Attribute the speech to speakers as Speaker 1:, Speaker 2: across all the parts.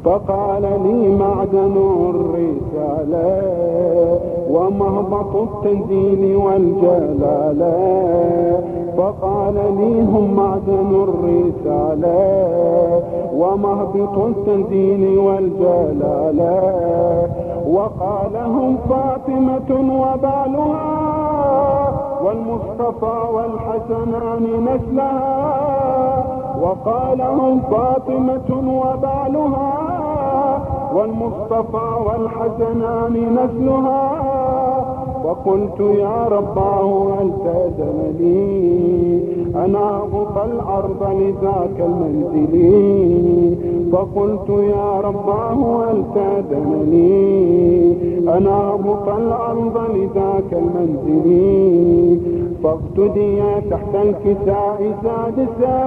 Speaker 1: فقال لي معدن الرسالة ومهبط التنزيل والجلالة. فقال لي هم معدن الرسالة ومهبط التنزيل والجلالة. وقال هم فاطمة وبعلها والمصطفى والحسنان نسلها. وقال هم فاطمة وبعلها والمصطفى والحسنان نسلها. فقلت يا رباه هل تأذن لي أن أهبط الأرض لذاك المنزل؟ فقلت يا رباه هل تأذن لي أن أهبط الأرض لذاك المنزل؟ فاقتدي تحت الكساء سادسا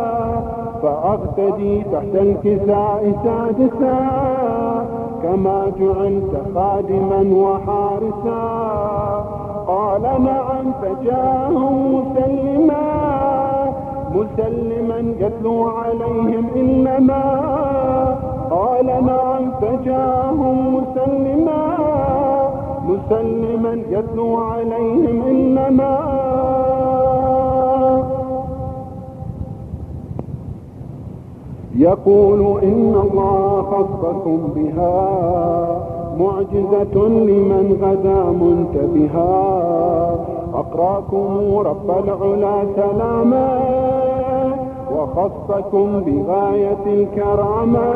Speaker 1: فأقتدي تحت الكساء سادسا كما جعلت خادما وحارسا. قال نعم فجاءهم مسلما يتلو عليهم إنما. قال نعم فجاءهم مسلما يتلو عليهم إنما. يقول إن الله خصكم بها معجزة لمن غدا منتبها. أقراكم رب العلا سلاما وخصكم بغاية الكرامة.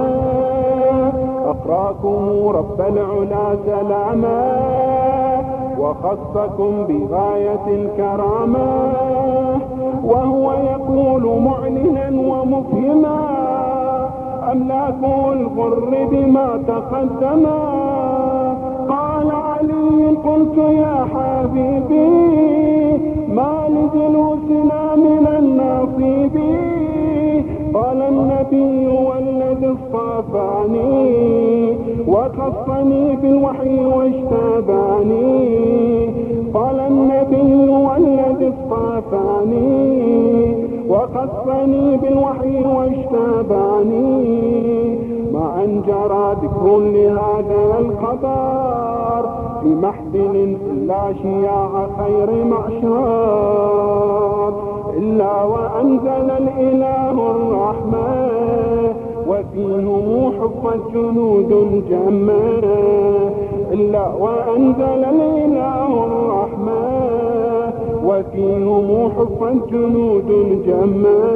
Speaker 1: أقراكم رب العلا سلاما وخصكم بغاية الكرامة. وهو يقول معلنا ومفهما أملاك الغر بما تقدما. قال علي قلت يا حبيبي ما لجلوسنا من النصيب. قال النبي والذي اصطفاني وخصني بالوحي واجتباني. قال النبي والذي اصطفاني وخصني بالوحي واجتباني. ما أن جرى ذكر لهذا الخبر في محفل إلا شياع خير معشر. إلا وأنزل الإله الرحمة وفيهم حفت جنود جمة. إلا وأنزل الإله الرحمة وفيهم حفت جنود جمة.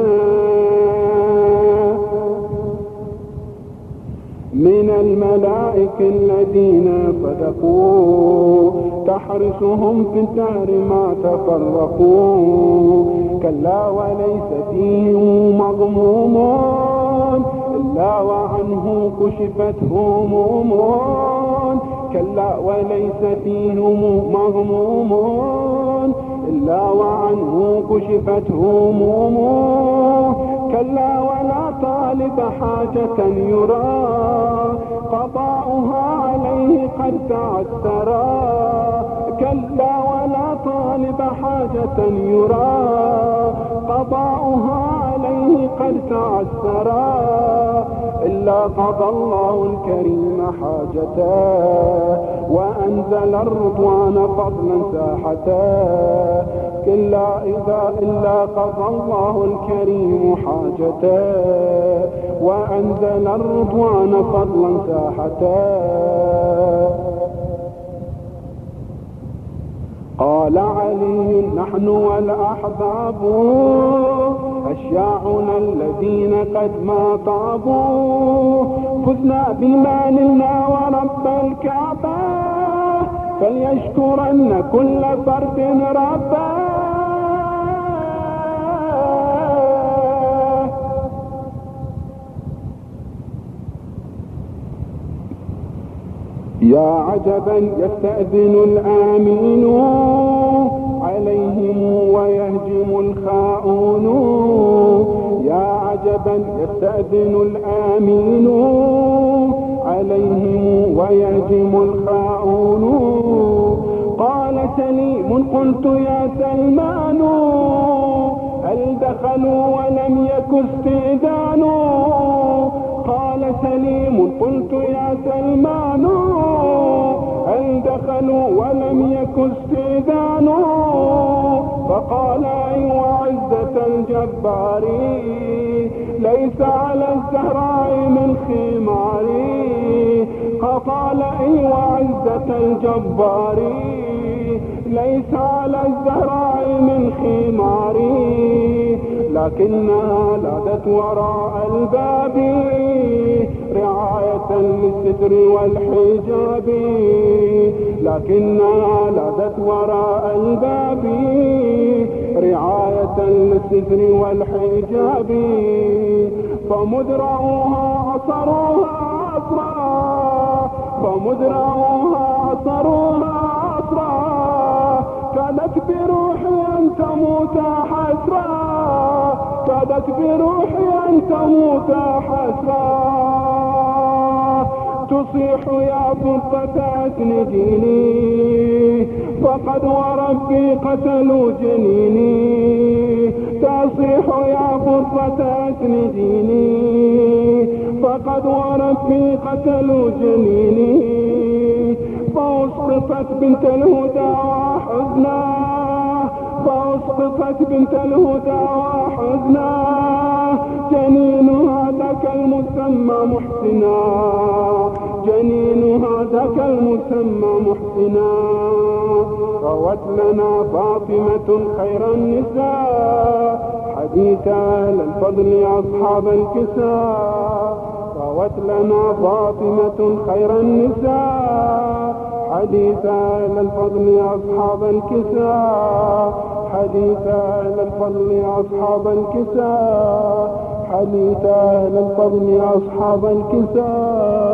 Speaker 1: من الملائكة الذين صدقوا تحرسهم في الدهر ما تفرقوا. كلا وليس فيهم مغموم إلا وعنه كشفت هموم. كلا وليس فيهم مغموم إلا وعنه كشفت هموم. كلا ولا طالب حاجة يرى قضاؤها عليه قد تعثرا. كلا ولا طالب حاجة يرى قضاؤها عليه قد تعثرا. إلا قضى الله الكريم حاجته وأنزل الرضوان فضلا ساحته. إلا قضى الله الكريم حاجته وأنزل الرضوان فضلا ساحته. قال علي نحن والأحباب أشياعنا الذين قد ما طابوا. فزنا بما نلنا ورب الكعبة فليشكرن كل فرد ربه. يا عجبا يستأذن الآمين عليهم ويهجم الخاؤون. يا عجبا يستأذن الآمين عليهم ويهجم الخاؤون. قال سليم قلت يا سلمان هل دخلوا ولم يك استئذان؟ قال سليم قلت يا سلمان هل دخلوا ولم يكن استئذان؟ فقال أي وعزة الجبار ليس على الزهراء من خماري. فقال أي وعزة الجبار ليس على الزهراء من خماري، لكنها لاذت وراء الباب رعاية للستر والحجاب. لكنها لاذت وراء الباب رعاية للستر والحجاب. فمذ رأوها عصروها عصرا، فمذ رأوها عصروها عصرا، كادت بروحي أن تموت حسرا، كادت بروحي أن تموت حسرا. تصيح يا فرقة أسنديني فقد وربي قتلوا جنيني. تصيح يا فرقة أسنديني فقد وربي قتلوا جنيني. فأسقطت بنت الهدى وحزنا، فأسقطت بنت الهدى وحزنا، جنينها ذاك المسمى محسنا، جنينها ذاك المسمى محسنا. روت لنا فاطمة خير النساء حديث أهل الفضل أصحاب الكساء. روت لنا فاطمة خير النساء حديث أهل الفضل أصحاب الكساء، حديث أهل الفضل أصحاب الكساء، حديث أهل الفضل أصحاب الكساء.